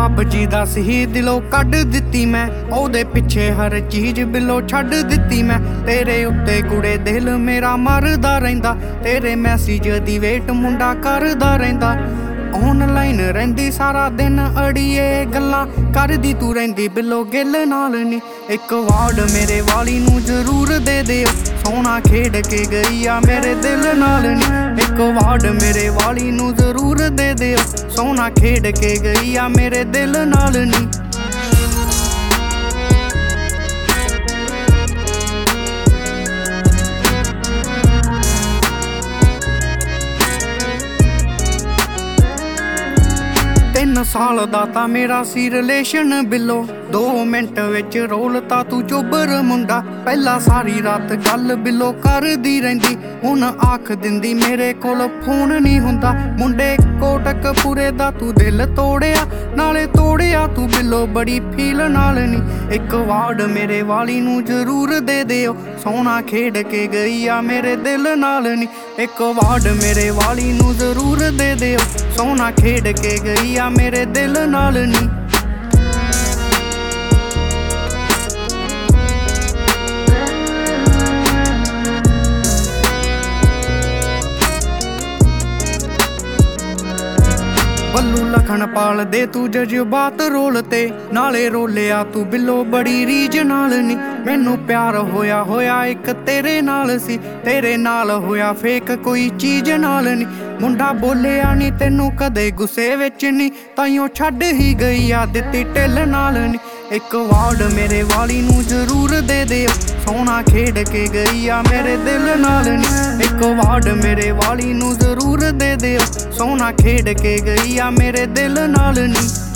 PUBG ਦਾ ਸਹੀ ਦਿਲੋਂ ਕੱਢ ਦਿੱਤੀ ਮੈਂ, ਉਹਦੇ ਪਿੱਛੇ ਹਰ ਚੀਜ਼ ਬਿੱਲੋ ਛੱਡ ਦਿੱਤੀ ਮੈਂ। ਤੇਰੇ ਉੱਤੇ ਕੁੜੇ ਦਿਲ ਮੇਰਾ ਮਰਦਾ ਰਹਿੰਦਾ, ਤੇਰੇ ਮੈਸੇਜ ਦੀ ਵੇਟ ਮੁੰਡਾ ਕਰਦਾ ਰਹਿੰਦਾ। ਔਨਲਾਈਨ ਰਹਿੰਦੀ ਸਾਰਾ ਦਿਨ ਅੜੀਏ, ਗੱਲਾਂ ਕਰਦੀ ਤੂੰ ਰਹਿੰਦੀ ਬਿੱਲੋ ਗਿੱਲ ਨਾਲ ਨੀ। ਇੱਕ ਵਾਰਡ ਮੇਰੇ ਵਾਲੀ ਨੂੰ ਜ਼ਰੂਰ ਦੇ ਦਿਓ, ਸੋਹਣਾ ਖੇਡ ਕੇ ਗਈ ਆ ਮੇਰੇ ਦਿਲ ਨਾਲ ਨੀ। ਇੱਕ ਵਾਰਡ ਮੇਰੇ ਵਾਲੀ ਨੂੰ ਜ਼ਰੂਰ ਦੇ ਦਿਓ, ਸੋਹਣਾ ਖੇਡ ਕੇ ਗਈ ਆ ਮੇਰੇ ਦਿਲ ਨਾਲ ਨੀ। ਤਿੰਨ ਸਾਲ ਦਾ ਤਾਂ ਮੇਰਾ ਸੀ ਰਿਲੇਸ਼ਨ ਬਿੱਲੋ, 2 ਮਿੰਟ ਵਿੱਚ ਰੋਲਤਾ ਤੂੰ ਚੋਬਰ ਮੁੰਡਾ। ਪਹਿਲਾਂ ਸਾਰੀ ਰਾਤ ਗੱਲ ਬਿੱਲੋ ਕਰਦੀ ਰਹਿੰਦੀ, ਹੁਣ ਆਖ ਦਿੰਦੀ ਮੇਰੇ ਕੋਲ ਫੋਨ ਨਹੀਂ ਹੁੰਦਾ। ਮੁੰਡੇ ਕੋਟਕਪੂਰੇ ਦਾ ਤੂੰ ਦਿਲ ਤੋੜਿਆ, ਨਾਲੇ ਤੋੜਿਆ ਤੂੰ ਬਿੱਲੋ ਬੜੀ ਫੀਲ ਨਾਲ ਨੀ। ਇੱਕ ਵਾਰਡ ਮੇਰੇ ਵਾਲੀ ਨੂੰ ਜ਼ਰੂਰ ਦੇ ਦਿਓ, ਸੋਹਣਾ ਖੇਡ ਕੇ ਗਈ ਆ ਮੇਰੇ ਦਿਲ ਨਾਲ ਨੀ। ਇੱਕ ਵਾਰਡ ਮੇਰੇ ਵਾਲੀ ਨੂੰ ਜ਼ਰੂਰ ਦੇ ਦਿਓ, ਸੋਹਣਾ ਖੇਡ ਕੇ ਗਈ ਆ ਮੇਰੇ ਦਿਲ ਨਾਲ ਨੀ। ਬੱਲੂ ਲਖਣ ਪਾਲ ਦੇ ਤੂੰ ਜਜ਼ਬਾਤ ਰੋਲ ਤੇ, ਨਾਲੇ ਰੋਲਿਆ ਤੂੰ ਬਿੱਲੋ ਬੜੀ ਰੀਝ ਨਾਲ ਨੀ। ਮੈਨੂੰ ਪਿਆਰ ਹੋਇਆ ਹੋਇਆ ਇੱਕ ਤੇਰੇ ਨਾਲ ਸੀ, ਤੇਰੇ ਨਾਲ ਹੋਇਆ ਫੇਕ ਕੋਈ ਚੀਜ਼ ਨਾਲ ਨੀ। ਮੁੰਡਾ ਬੋਲਿਆ ਨੀ ਤੈਨੂੰ ਕਦੇ ਗੁੱਸੇ ਵਿੱਚ ਨੀ, ਤਾਈਓ ਛੱਡ ਹੀ ਗਈ ਆ ਦਿੱਤੀ ਢਿੱਲ ਨਾਲ ਨੀ। ਇੱਕ ਵਾਰਡ ਮੇਰੇ ਵਾਲੀ ਨੂੰ ਜ਼ਰੂਰ ਦੇ ਦਿਓ, ਸੋਹਣਾ ਖੇਡ ਕੇ ਗਈ ਆ ਮੇਰੇ ਦਿਲ ਨਾਲ ਨੀ। ਇੱਕ ਵਾਰਡ ਮੇਰੇ ਵਾਲੀ ਨੂੰ ਜ਼ਰੂਰ ਦੇ ਦਿਓ, ਸੋਹਣਾ ਖੇਡ ਕੇ ਗਈ ਆ ਮੇਰੇ ਦਿਲ ਨਾਲ ਨੀ।